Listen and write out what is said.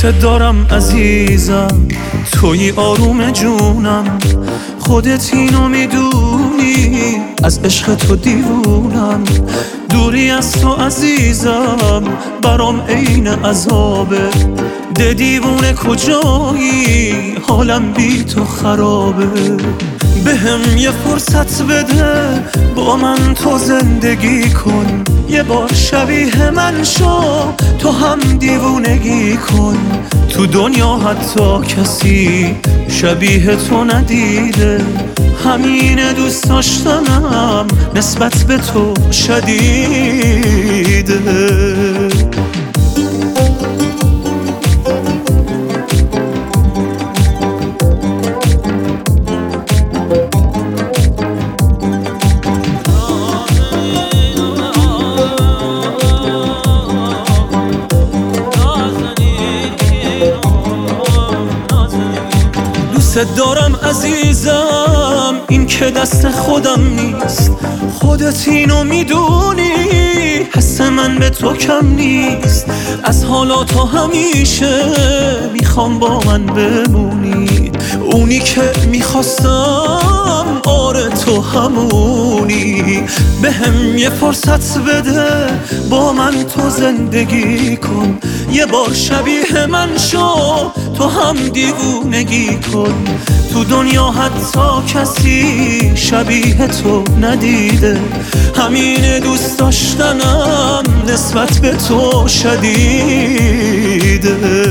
دوست دارم عزیزم، توی آروم جونم، خودت اینو میدونی، از عشق تو دیوونم. دوری از تو عزیزم برام عین عذابه، ده دیوونه کجایی، حالم بی تو خرابه. بهم یه فرصت بده، با من تو زندگی کن، یه بار شبیه من شو، تو هم دیوونگی کن. تو دنیا حتی کسی شبیه تو ندیده، همین دوست داشتنم نسبت به تو شدیده. دوست دارم عزیزم، این که دست خودم نیست، خودت اینو میدونی، حس من به تو کم نیست. از حالا تا همیشه میخوام با من بمونی، اونی که میخواستم آره تو همونی. بهم یه فرصت بده، با من تو زندگی کن، یه بار شبیه من شو، تو هم دیوونگی کن. تو دنیا حتی کسی شبیه تو ندیده، همین دوست داشتنم نسبت به تو شدیده.